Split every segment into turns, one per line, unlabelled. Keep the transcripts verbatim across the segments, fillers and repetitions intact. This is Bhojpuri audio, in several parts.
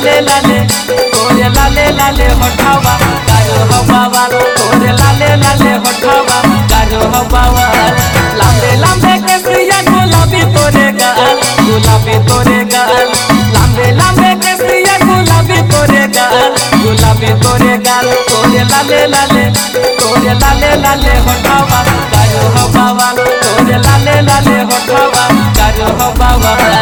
लाले लाले तोरे लाले लाले होठावा कारो हवा वाल तोरे लाले लाले होठावा कारो हवा वाल लांबे लांबे केसरिया गुलाबी तोरे गाल गुलाबी तोरे गाल लांबे लांबे केसरिया गुलाबी तोरे गाल गुलाबी तोरे गाल तोरे लाले लाले तोरे लाले लाले होठावा कारो हवा वाल तोरे लाले लाले होठावा कारो हवा वाल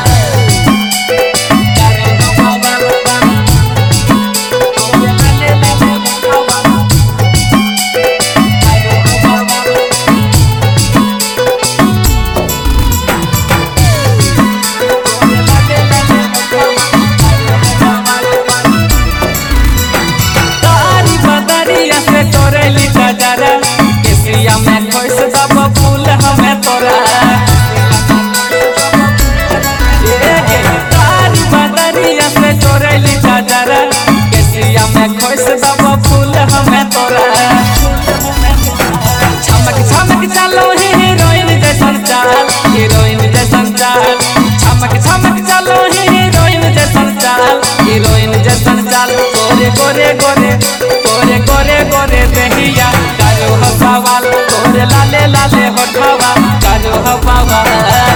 फूल हमें तोरा छमक छमक चलो हीरोइन जैसन चाल हीरोइन जैसन चाल छमक छमक चलो हीरोइन जैसन चाल हीरोइन जैसन चाल तोरे गोरे गोरे तोरे गोरे गोरे दहिया कारो हवा वाल तोरे लाले लाले होठवा कारो हवा वाल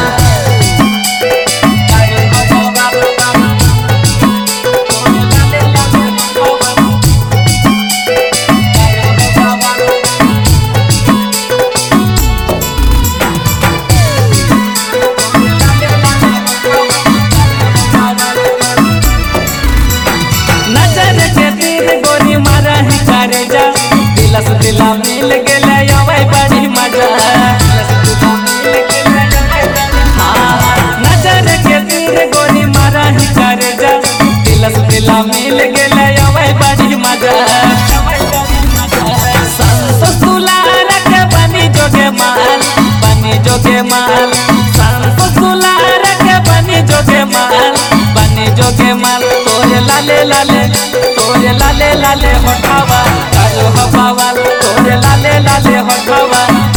दिला मिल गेले अबै बड़ी मजा नजर के तीर गोली मारा ही करे जा दिलस दिला मिल गेले अबै बड़ी मजा संतोष दुलार के बनी जोगे माल बनी जोगे माल संतोष दुलार के बनी जोगे माल बनी जोगे माल तोरे लाले लाले तोरे लाले लाले होठावा कारो हवा वाल तोरे लाले लाले होठवा